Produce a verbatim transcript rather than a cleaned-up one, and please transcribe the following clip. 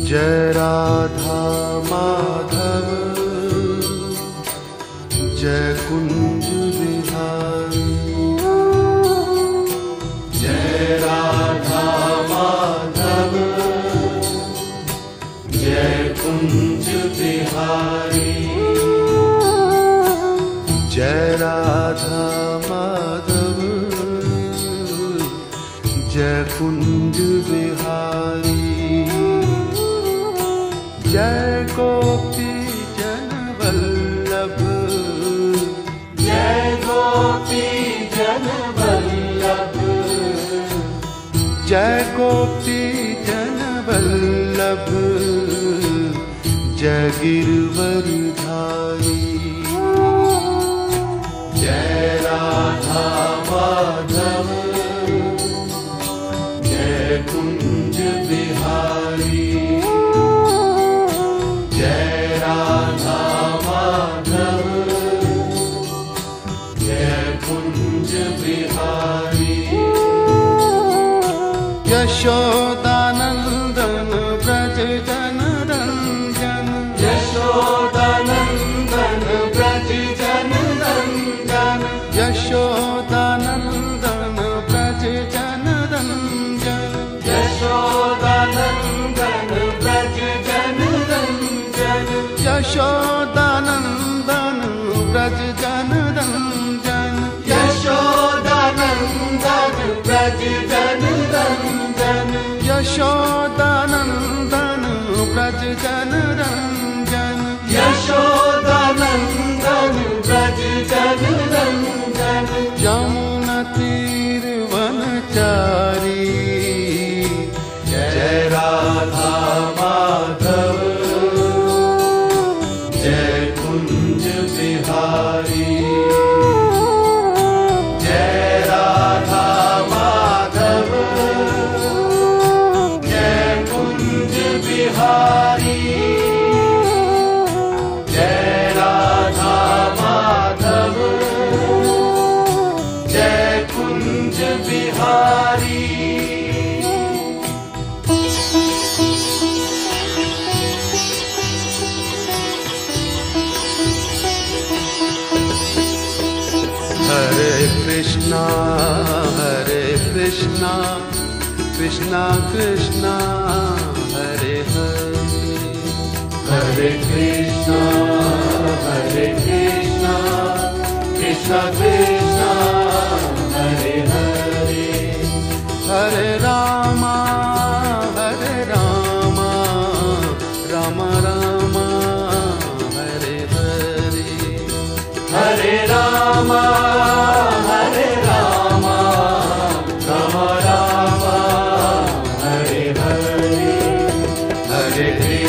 जय राधा माधव जय कुंज बिहारी। जय राधा माधव जय कुंज बिहारी। जय राधा माधव जय कुंज बिहारी। जय गोपी जन वल्लभ जय गोपी जन वल्लभ। जय गोपी जन वल्लभ जय गिरवरधारी। जय राधा माधव जय कुंज बिहारी। जय राधा माधव जय कुंज बिहारी। यशोदानंदन ब्रज जन रंजन यशोदानंदन ब्रज जन रंजन। यशोदानंदन ब्रज जन रंजन यशोदानंदन ब्रज जन रंजन। यशोदानंदन ब्रज जन रंजन यशोदानंदन ब्रज जन रंजन। यशोदानंदन ब्रज जन रंजन यशोदानंदन ब्रज जन रंजन। यमुना तीर वनचारी। जय राधा माधव जय कुंज बिहारी। जय राधा माधव जय कुंज बिहारी। जय राधा माधव जय कुंज बिहारी। हरे कृष्णा हरे कृष्णा कृष्णा कृष्णा हरे हरे। हरे कृष्णा हरे कृष्णा कृष्णा कृष्णा हरे हरे। हरे रामा हरे रामा राम राम हरे हरे। हरे रामा हरे रामा राम राम हरे हरे। हरे